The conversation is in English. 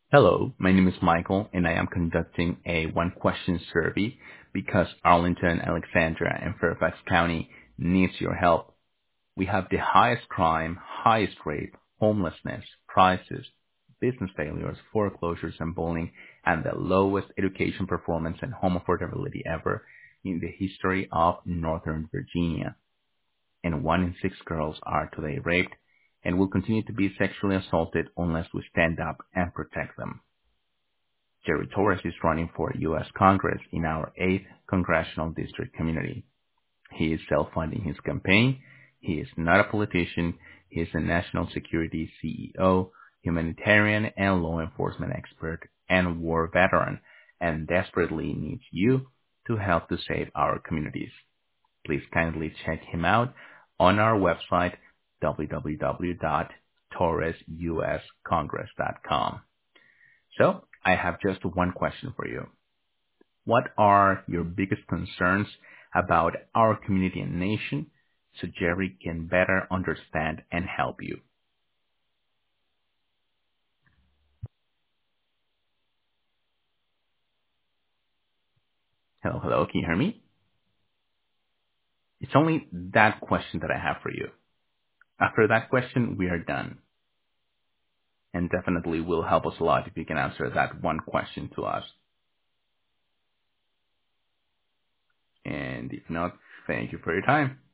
Hello, my name is Michael, and I am conducting a one-question survey because Arlington, Alexandria, and Fairfax County needs your help. We have the highest crime, highest rape, homelessness, prices, business failures, foreclosures, and bullying, and the lowest education performance and home affordability ever in the history of Northern Virginia. And 1 in 6 girls are today raped and will continue to be sexually assaulted unless we stand up and protect them. Jerry Torres is running for U.S. Congress in our 8th Congressional District community. He is self-funding his campaign. He is not a politician. He is a national security CEO, humanitarian and law enforcement expert, and war veteran, and desperately needs you to help to save our communities. Please kindly check him out on our website, www.torresuscongress.com. So, I have just one question for you. What are your biggest concerns about our community and nation so Jerry can better understand and help you? Hello, hello, can you hear me? It's only that question that I have for you. After that question, we are done. And definitely will help us a lot if you can answer that one question to us. And if not, thank you for your time.